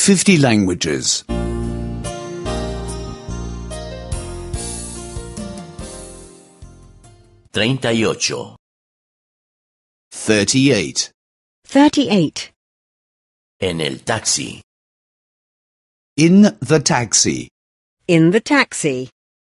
50 languages. 38. 38. 38. En el taxi. In the taxi. In the taxi.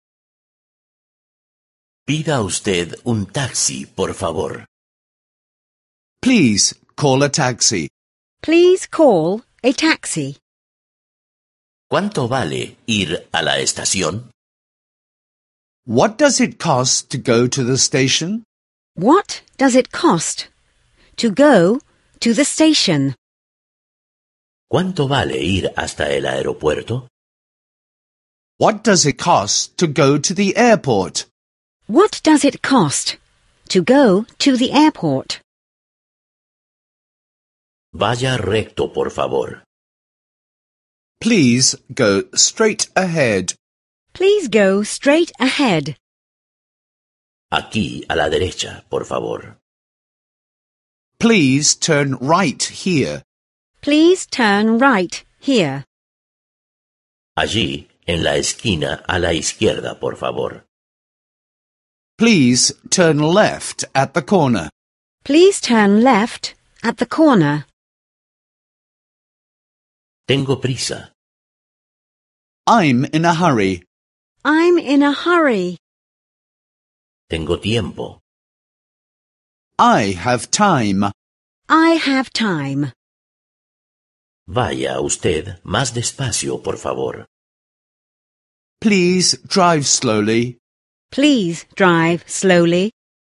Pida usted un taxi, por favor. Please call a taxi. Please call a taxi. ¿Cuánto vale ir a la estación? What does it cost to go to the station? What does it cost to go to the station? ¿Cuánto vale ir hasta el aeropuerto? What does it cost to go to the airport? What does it cost to go to the airport? Vaya recto, por favor. Please go straight ahead. Please go straight ahead. Aquí, a la derecha, por favor. Please turn right here. Please turn right here. Allí, en la esquina, a la izquierda, por favor. Please turn left at the corner. Please turn left at the corner. Tengo prisa. I'm in a hurry. I'm in a hurry. Tengo tiempo. I have time. I have time. Vaya usted más despacio, por favor. Please drive slowly. Please drive slowly.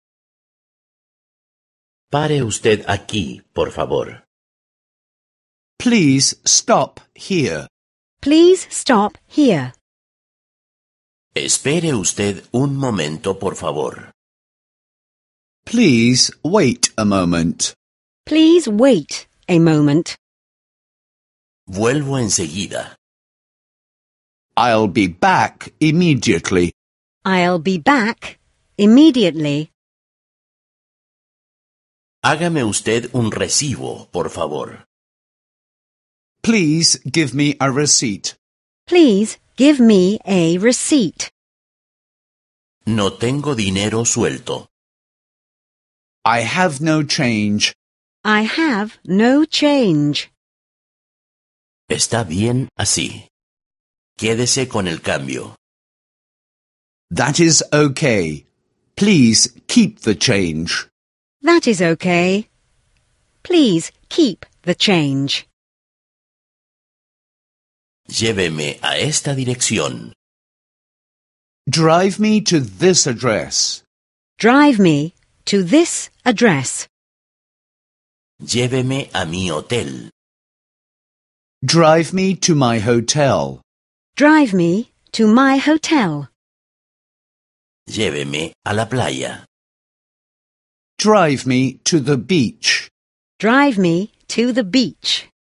Pare usted aquí, por favor. Please stop here. Please stop here. Espere usted un momento, por favor. Please wait a moment. Please wait a moment. Vuelvo enseguida. I'll be back immediately. I'll be back immediately. Hágame usted un recibo, por favor. Please give me a receipt. Please give me a receipt. No tengo dinero suelto. I have no change. I have no change. Está bien así. Quédese con el cambio. That is okay. Please keep the change. That is okay. Please keep the change. Lléveme a esta dirección. Drive me to this address. Drive me to this address. Lléveme a mi hotel. Drive me to my hotel. Drive me to my hotel. Lléveme a la playa. Drive me to the beach. Drive me to the beach.